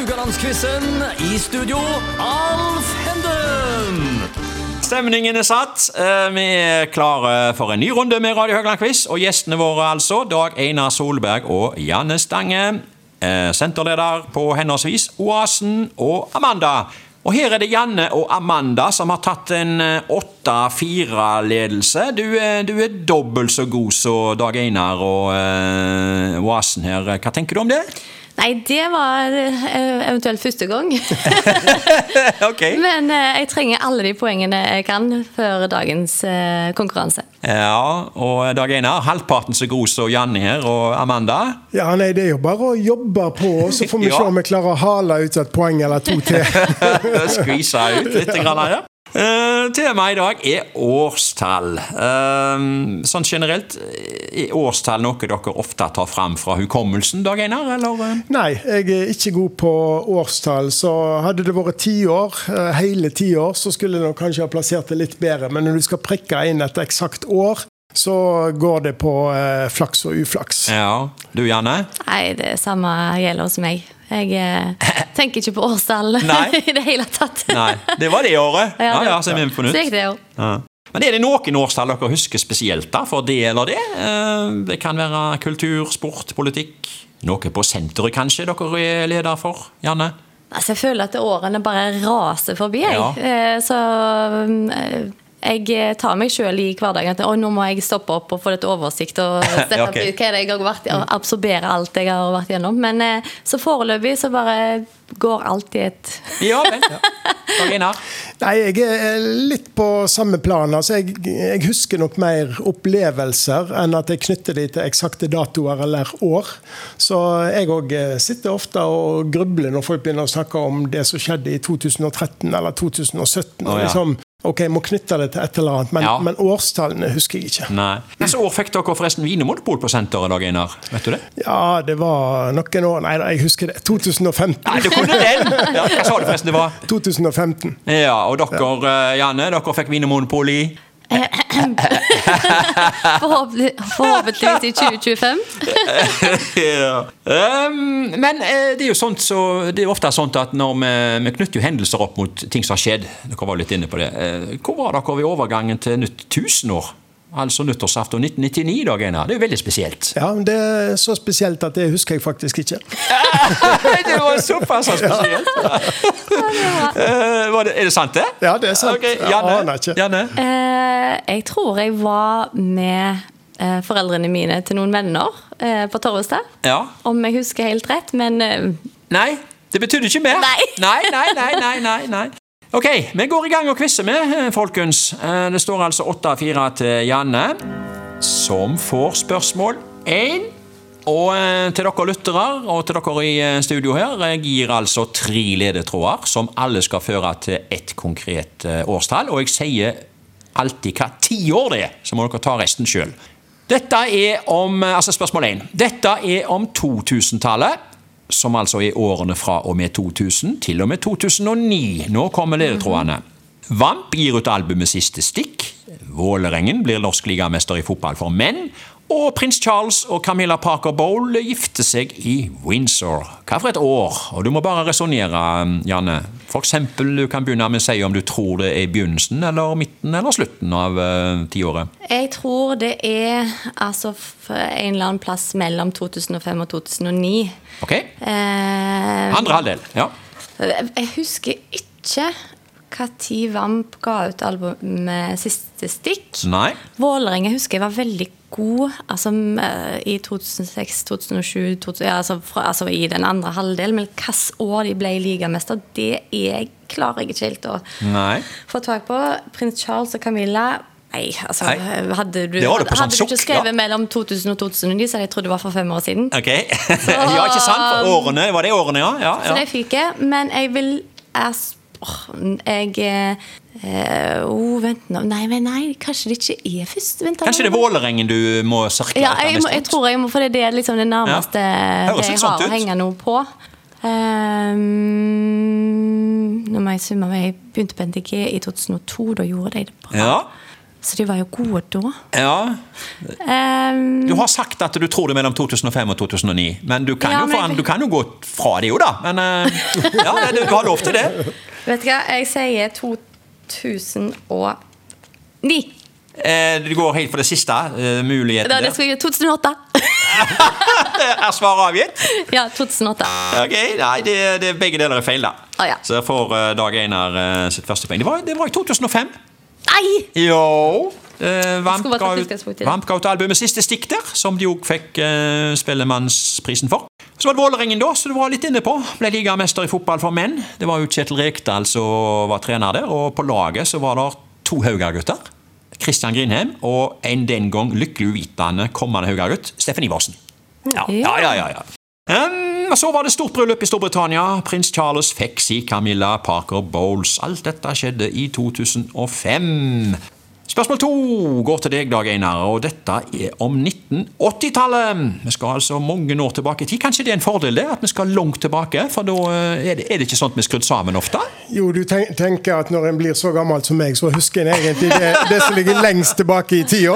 Rogalandskvissen. I studio, Alf Henden. Stemningen satt. Vi klare for en ny runde med Radio Høgland-quiz, og gjestene våre altså, Dag Einar Solberg og Janne Stange, senterleder på henholdsvis Oasen og Amanda. Og her det Janne og Amanda som har tatt en 8-4-ledelse. Du dobbelt så god som Dag Einar og Oasen her. Hva tenker du om det? Nei, det var eventuelt første gang. Okay. Men jeg trenger alle de poengene jeg kan før dagens konkurranse. Ja, og Dag Einar, halvparten så god som Janne her og Amanda. Ja, nei, det jo bare å jobbe på, så får vi se om vi klarer å hale ut et poeng eller to til. Skvisa ut litt grann her. Temaet I dag årstall. Sånn generelt, årstall noe dere ofte tar fram fra hukommelsen, Dag Einar, eller? Nei, jeg ikke god på årstall, så hadde det vært 10 år, hele 10 år, så skulle jeg kanskje ha plassert det litt bedre, men når du skal prikke inn et eksakt år, så går det på flaks og uflaks. Ja, du Janne? Nei, det samme gjelder hos meg. Jeg tenker ikke på årstall I det hele tatt. Nei, det var det året. Ja, så vi på nytt. Så gikk det jo. Ja. Men det noen årstall dere husker spesielt da, for det eller det? Det kan være kultur, sport, politikk. Noe på senteret kanskje dere leder for, Janne? Altså, jeg føler at årene bare raser forbi, så jeg tar meg selv I hverdagen at nå må jeg stoppe opp og få litt oversikt og steppe opp ut hva jeg har vært og absorbere alt jeg har vært gjennom. Men så foreløpig så bare går alt I et... Ja, vel. Dag Einar? Nei, jeg litt på samme plan. Altså, jeg husker nok mer opplevelser enn at jeg knytter det til eksakte datoer eller år. Så jeg også sitter ofte og grubler når folk begynner å snakke om det som skjedde I 2013 eller 2017. Og liksom, ok, jeg må knytte det til et eller annet, men årstallene husker jeg ikke. Nei. Hvilke år fikk dere forresten vinemonopol på senteret, Dag Einar? Vet du det? Ja, det var noen år. Nei, jeg husker det. 2015. Nei, du kunne den! Ja, hva sa du forresten det var? 2015. Ja, og dere, Janne, dere fikk vinemonopol I? Forhåpentligvis I 2025. Ja. Men det jo sånt så, det ofte sånt at når vi knytter jo hendelser opp mot ting som har skjedd, dere var litt inne på det, hvor var dere ved overgangen til nytt 1000 år? Altså nyttårsaften 1999, Dag Einar. Det jo veldig spesielt. Ja, det så spesielt at det husker jeg faktisk ikke. Det var såpass spesielt. Det sant det? Ja, det sant. Okay, Janne? Jeg tror jeg var med foreldrene mine til noen venner på Torvestad. Ja. Om jeg husker helt rett, men... Nei, det betydde ikke mer. Nei. Ok, vi går I gang og quizzer med, folkens. Det står altså 8-4 til Janne, som får spørsmål 1. Og til dere lyttere, og til dere I studio her, jeg gir altså 3 ledetråder, som alle skal føre til et konkret årstall. Og jeg sier alltid hva 10 år det så må dere ta resten selv. Dette om, altså spørsmål 1. Dette om 2000-tallet. Som altså årene fra og med 2000 til og med 2009. Nå kommer ledetrådene. Vamp gir ut albumet Siste Stikk. Vålerengen blir norsk ligamester I fotball for menn. Og prins Charles og Camilla Parker Bowles gifter seg I Windsor. Hva for et år? Og du må bare resonere, Janne. For eksempel, du kan begynne med å si om du tror det begynnelsen, eller midten, eller slutten av 10-året. Jeg tror det altså en eller annen plass mellom 2005 og 2009. Ok. Andre halvdel, ja. Jeg husker ikke hva tid Vamp ga ut albumet Siste Stikk. Nei. Vålerengen husker jeg var veldig god, altså I 2006, 2007, altså I den andre halvdel, men hvilket år de ble ligamester, det klarer jeg ikke helt å få tak på. Prins Charles og Camilla, altså, hadde du ikke skrevet mellom 2000 og 2009, så jeg trodde det var for 5 år siden. Ok, ja, ikke sant, for årene, var det årene, ja. Så det fikk jeg, men jeg vil... vent nå. Nei, kanskje det ikke først. Kanskje det Vålerengen du må sørke Ja, jeg tror jeg må, for det liksom det nærmeste det jeg har å henge noe på. Nå må jeg summe meg. Jeg begynte på NTG I 2002, da gjorde de det bra. Ja. Så de var jo gode da. Ja. Du har sagt at du tror det mellom 2005 og 2009, men du kan, du kan jo gå fra det jo da. Men ja, du har lov til det. Vet du hva, jeg sier 2009. Du går helt for det siste muligheten der. Det skal jeg 2008. Svaret avgitt? Ja, 2008. Ok, nei, det begge deler feil da. Ja. Så jeg får Dag Einar sitt første poeng. Det var i 2005. Nei! Jo, Vamp ga ut albumet Siste stikk der, som de jo fikk Spellemannsprisen for. Så var det Vålerengen da, så du var litt inne på. Ble ligamester i fotball for menn. Det var jo Kjetil Rekdal som var trener der, og på laget så var det 2 Haugar-gutter. Kristian Grinheim og en den gang lykkelig uvitende kommende Haugar-gutt, Steffen Iversen. Ja. Så var det stort bryllup i Storbritannia. Prins Charles fikk si Camilla Parker Bowles. Alt dette skjedde i 2005. Spørsmål 2 går til deg, Dag Einar, og dette om 1980-tallet. Vi skal altså mange år tilbake i tid. Kanskje det en fordel det, at vi skal langt tilbake, for da er det ikke sånn at vi skrudd sammen ofte? Jo, du tenker at når en blir så gammel som meg, så husker en egentlig det som ligger lengst tilbake i tida.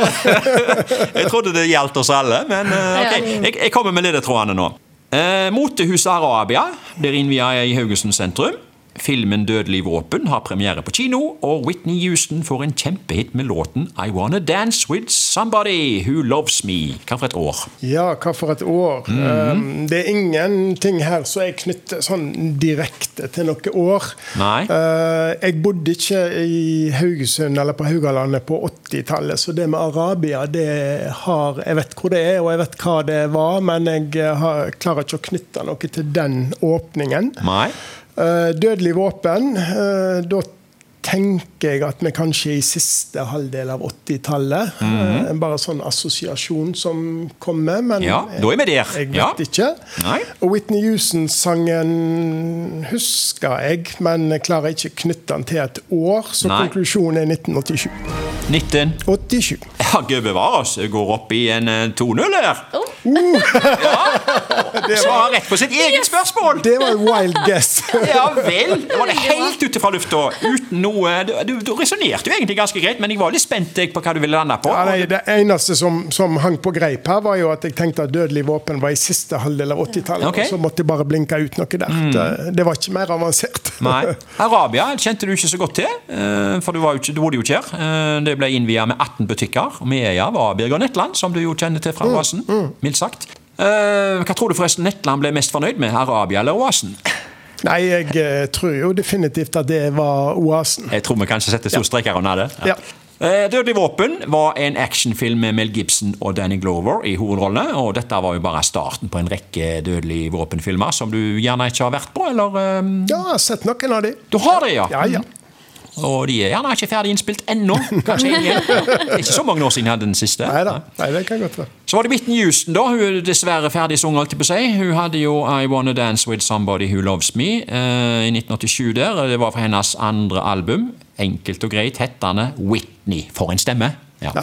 Jeg trodde det gjaldt oss alle, men ok, jeg kommer med ledetrådene nå. Motehuset Arabia blir innviet i Haugesund sentrum. Filmen Dødelig våpen har premiere på kino, og Whitney Houston får en kjempehit med låten I Wanna Dance With Somebody Who Loves Me. Hva for et år? Ja, hva for et år. Det er ingenting her som jeg knytter sånn direkte til noe år. Nei. Jeg bodde ikke i Haugesund eller på Haugalandet på 80-tallet, så det med Arabia, jeg vet hvor det er, og jeg vet hva det var, men jeg klarer ikke å knytte noe til den åpningen. Nei. Dødelig våpen, da tenker jeg at vi kanskje i siste halvdel av 80-tallet, bare sånn assosiasjon som kommer, men ja, da er vi der. Jeg vet ikke. Nei. Og Whitney Houston-sangen husker jeg, men jeg klarer ikke knytte den til et år, så konklusjonen er 1987. 1987. Ja, Gud bevare oss, går opp i en 2-0 her. Ja, svarer rett på sitt eget spørsmål. Det var en wild guess. Ja vel, det var det helt ute fra lufta, uten noe. Du resonerte jo egentlig ganske greit, men jeg var litt spent på hva du ville lande på. Ja, nei, det eneste som hang på greip her var jo at jeg tenkte at Dødelig våpen var i siste halvdel av 80-tallet, og så måtte jeg bare blinke ut noe der. Det var ikke mer avansert. Nei. Arabia kjente du ikke så godt til, for du bodde jo ikke her. Det ble innviet med 18 butikker, og med var Birger Netland, som du jo kjenner til fra Oasen, mildt sagt. Hva tror du forresten Netland ble mest fornøyd med, Arabia eller Oasen? Nei, jeg tror jo definitivt at det var Oasen. Jeg tror vi kanskje setter to streker under det. Ja. Dødelig våpen var en actionfilm med Mel Gibson og Danny Glover i hovedrollene, og dette var jo bare starten på en rekke Dødelig våpenfilmer som du gjerne ikke har vært på, eller? Ja, jeg har sett noen av de. Du har det, ja? Ja. Og de er gjerne ikke ferdig innspilt ennå. Kanskje ingen. Det er ikke så mange år siden jeg hadde den siste. Nei, det kan godt være. Så var det Whitney Houston da. Hun er dessverre ferdig sang, alltid på seg. Hun hadde jo I Wanna Dance With Somebody Who Loves Me i 1987 der. Det var fra hennes andre album. Enkelt og greit, hettende Whitney. For en stemme. Ja.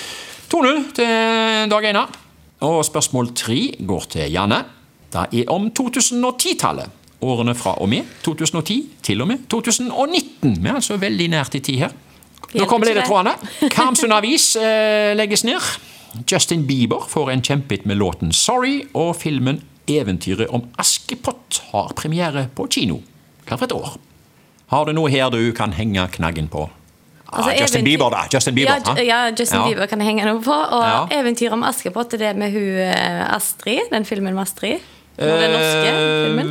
2-0 til Dag Einar. Og spørsmål 3 går til Janne. Det er om 2010-tallet. Årene fra og med 2010 til og med 2019. Vi er altså veldig nært i tid her. Nå kommer ledetrådene. Karmsund Avis legges ned. Justin Bieber får en kjempehit med låten Sorry, og filmen Eventyret om Askepott har premiere på kino. Hva for et år? Har du noe her du kan henge knaggen på? Altså, Justin Bieber da. Justin Bieber, Justin Bieber kan jeg henge noe på. Og Eventyret om Askepott, det med hun Astrid, den filmen med Astrid. Den norske filmen.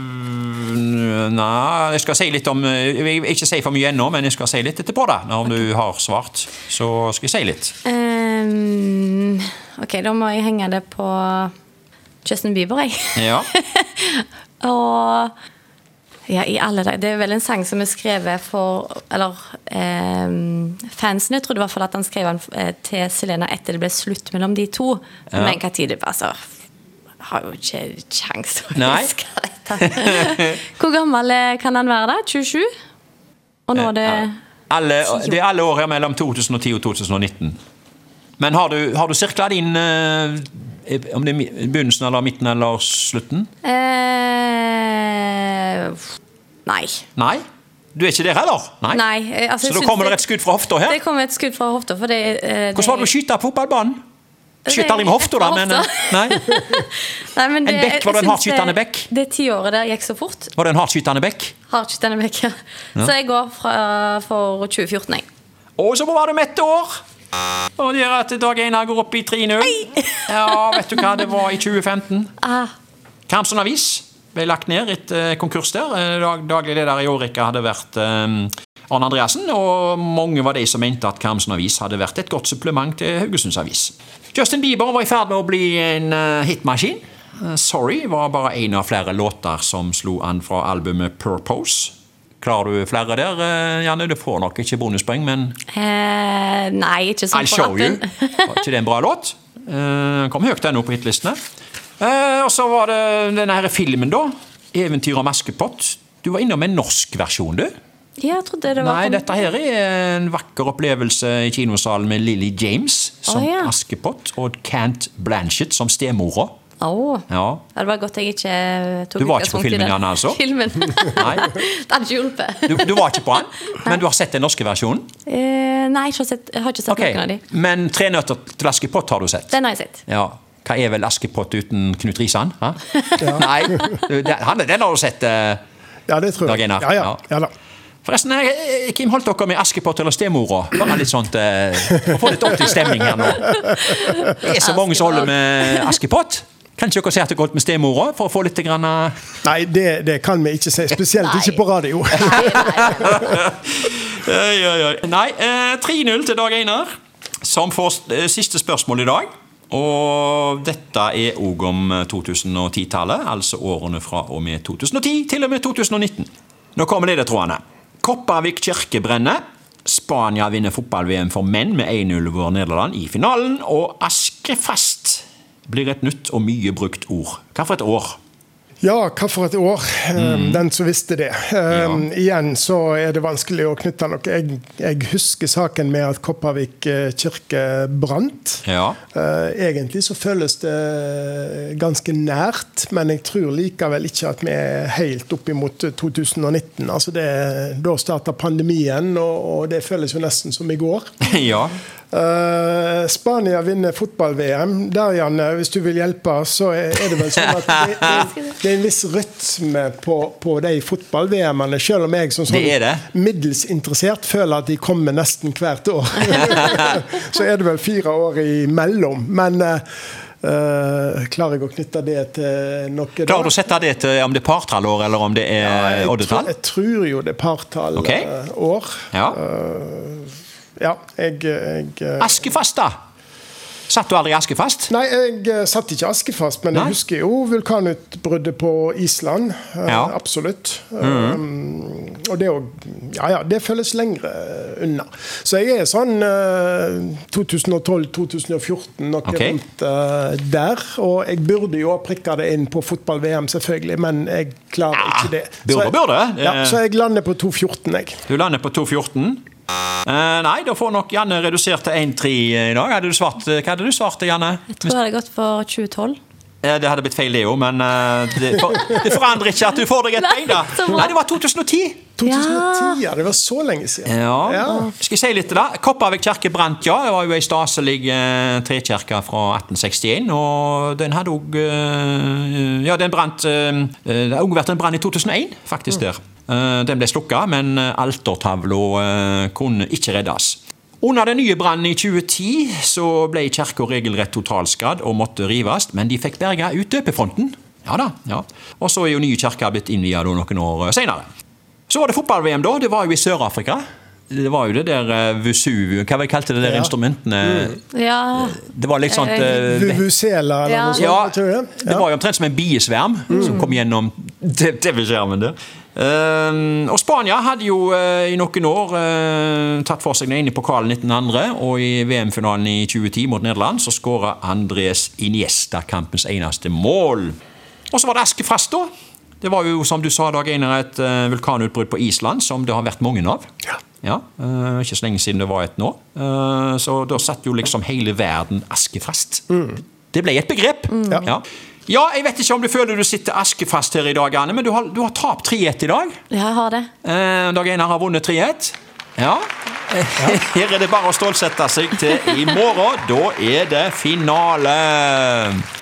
Nei, jeg skal si litt om, jeg vil ikke si for mye ennå, men jeg skal si litt etterpå da, når du har svart, så skal jeg si litt. Ok, da må jeg henge det på Justin Bieber, jeg. Ja. Og ja, i alle dager, det er vel en sang som er skrevet for, eller fansen, jeg trodde i hvert fall at han skrev den til Selena etter det ble slutt mellom de to, men hva tid det var, så har jo ikke sjans å huske dette. Hvor gammel kan han være da? 27? Og nå er det... Det er alle år her mellom 2010 og 2019. Men har du sirklet inn om det er begynnelsen eller midten eller slutten? Nei. Nei? Du ikke der heller? Nei. Altså, så da kommer det et skudd fra hofta her? Det kommer et skudd fra hofta. Hvordan var det å skyte på fotballbanen? Skyter aldri med hofta da, men... Nei. Nei, men en bekk, var det en hardtskytende bekk? Det 10-året der gikk så fort. Var det en hardtskytende bekk? Hardtskytende bekk, ja. Så jeg går for 2014, jeg. Og så var det med ett år! Og det gjør at Dag Einar går opp i 3-0. Ja, vet du hva det var i 2015? Karmsund Avis ble lagt ned etter konkurs der. Daglig leder i Årika hadde vært Arne Andreassen, og mange var de som mente at Karmsund Avis hadde vært et godt supplement til Haugesunds Avis. Justin Bieber var i ferd med å bli en hitmaskin. Sorry var bare en av flere låter som slo an fra albumet Purpose. Klarer du flere der, Janne? Du får nok ikke bonuspoeng, men... Nei, ikke sånn på rappen. Var ikke det en bra låt? Kom høyt ennå på hitlistene. Og så var det denne her filmen da, Eventyr om Askepott. Du var innom en norsk versjon, du? Ja, jeg trodde det var... Nei, dette her er en vakker opplevelse i kinosalen med Lily James som Askepott, og Kate Blanchett som stemora. Ja. Det var godt jeg ikke tok Du var ikke på filmen, Janne, altså? Filmen. Nei. Det hadde ikke hjulpet. Du var ikke på den, men du har sett den norske versjonen? Nei, jeg har ikke sett noen av de. Men 3 nøtter til Askepott har du sett? Den har jeg sett. Ja. Hva er vel Askepott uten Knut Risan? Ja. Nei, den har du sett, ja, det tror jeg. Ja da. Forresten, Kim, holdt dere med Askepott eller stemora? Bare litt sånt, for å få litt ordentlig stemning her nå. Det er så mange som holder med Askepott. Kan ikke dere si at det går med stemora for å få litt grann... Nei, det kan vi ikke si, spesielt ikke på radio. Nei, 3-0 til Dag Einar, som får siste spørsmål i dag. Og dette er også om 2010-tallet, altså årene fra og med 2010 til og med 2019. Nå kommer ledetrådene. Kopervik kirke brenner. Spania vinner fotball-VM for menn med 1-0 over Nederland i finalen. Og Askefast blir et nytt og mye brukt ord. Hva for et år? Ja, hva for et år? Den som visste det. Igjen så er det vanskelig å knytte noe. Jeg husker saken med at Kopervik kirke brant. Ja. Egentlig så føles det ganske nært, men jeg tror likevel ikke at vi er helt opp imot 2019. Altså da startet pandemien, og det føles jo nesten som i går. Ja. Spania vinner fotball-VM. Der, Janne, hvis du vil hjelpe, så er det vel sånn at det er en viss rytme på de fotball-VM-ene, selv om jeg som sånn middels interessert føler at de kommer nesten hvert år. Så er det vel 4 år imellom. Men klarer jeg å knytte det til noe da? Klarer du å sette det til om det er partallår, eller om det er oddetall? Jeg tror jo det er partallår. Ja. Ja, Askefast da? Satt du aldri i Askefast? Nei, jeg satt ikke Askefast, men jeg husker jo vulkanutbruddet på Island. Absolutt. Og det føles lengre unna. Så jeg er sånn 2012-2014 noe rundt der, og jeg burde jo prikke det inn på fotball-VM selvfølgelig, men jeg klarer ikke det. Burde. Så jeg lander på 2.14, jeg. Du lander på 2.14? Nei, da får nok Janne redusert til 1-3 i dag. Hva hadde du svart, Janne? Jeg tror jeg hadde gått for 2012. Det hadde blitt feil, Leo, men det forandrer ikke at du får deg et poeng da. Nei, det var 2010. 2010, ja, det var så lenge siden. Ja. Skal jeg si litt da? Kopervik kirke brant, ja. Det var jo en staselig trekirke fra 1861, og den hadde også den brant det har også vært en brand i 2001, faktisk der. Den ble slukket, men altertavla kunne ikke reddes. Under den nye brannen i 2010 så ble kirken regelrett totalskadd og måtte rives, men de fikk berget ut døpefronten. Ja. Og så er jo nye kirker blitt innviet noen år senere. Så var det fotball-VM da, det var jo i Sør-Afrika. Det var jo det der Vusuv, hva vi kalte det der instrumentene? Ja. Det var litt sånt... Vuvuzela eller noe sånt, tror jeg. Det var jo omtrent som en biesverm som kom gjennom TV-skjermen der. Og Spania hadde jo i noen år tatt for seg den ene pokalen 1900, og i VM-finalen i 2010 mot Nederland så skåret Andrés Iniesta kampens eneste mål. Og så var det Askefast da. Det var jo, som du sa, Dag Einar, et vulkanutbrudd på Island, som det har vært mange av. Ja, ikke så lenge siden det var et nå. Så da satt jo liksom hele verden askefast. Det ble et begrep. Ja. Ja, jeg vet ikke om du føler du sitter askefast her i dag, Anne, men du har tapt 3-1 i dag. Ja, jeg har det. Dag Einar har vunnet 3-1. Ja. Her det bare å stålsette seg til i morgen. Da det finale.